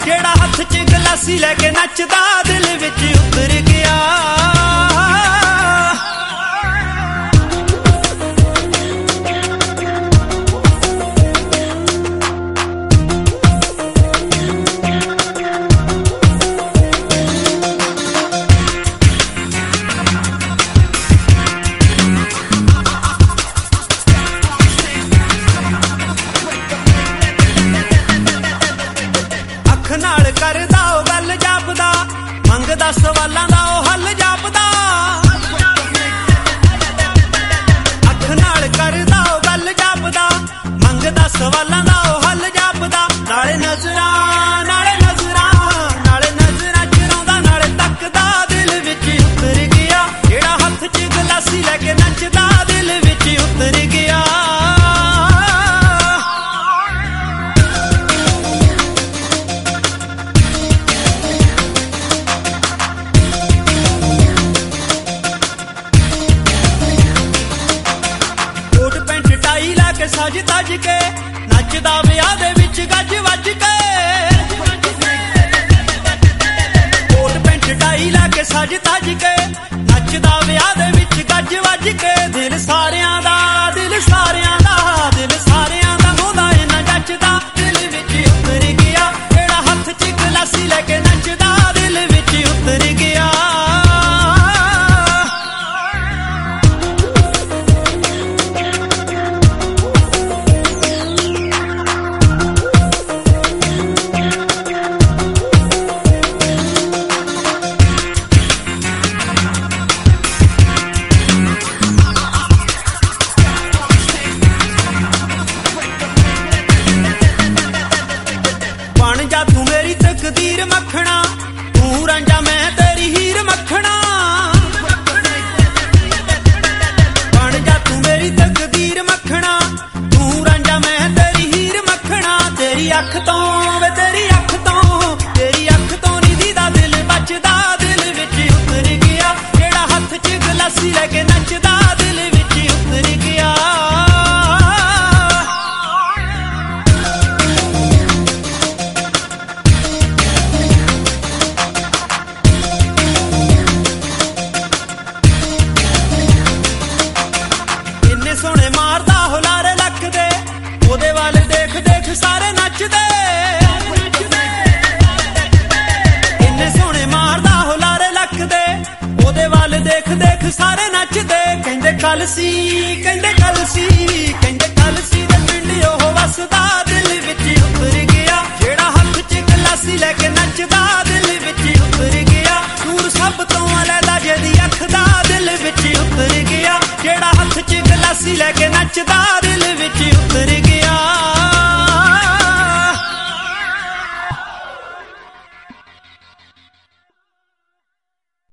जेड़ा हथ च गलासी लैके नचदा दिल विच उतर गया। नाल करदा ओ गल जापदा मंगदा सवालां दा ओ हल जापदा। अख नाल करदा ओ गल जापदा मंगदा सवालां दा ओ हल जापदा। नाले नजरां चराउंदा नाले तकदा दिल विच उतर गया। जेड़ा हथ च गलासी लैके नचदा दिल विच उतर गया। सज तज के नचदा विआह दे विच गज वज के। कोट पैंट टाई लैके सज तज के नचदा विआह दे विच गज वज के। दिल सारियां दा ओदा इन्ना जचदा दिल विच उतर गया। जेड़ा हथ च गलासी लैके नचदा दिल विच उतर गया। बन जा तू मेरी तकदीर मखना तू रांझा मैं तेरी हीर मखना। बन जा तू मेरी तकदीर मखना तू रांझा मैं तेरी हीर मखना। तेरी अख तो निधि दा दिल बचदा दिल विच उतर गया। जेड़ा हथ च गलासी लैके नचदा दिल विच उतर गया। सोने मारदा हुलारे लख दे ओदे वाल देख देख सारे नचदे। इन्ने सोने मारदा हुलारे लख दे ओदे वाल देख देख सारे नचदे। कहंदे कल सी दे पिंड ओह वसदा दिल विच उतर गया। जेड़ा हथ च गलासी लैके नचदा दिल विच उतर गया। दूर सब तो अलग जेदी अख दा दिल विच उतर गया। जेड़ा हथ च गलासी लैके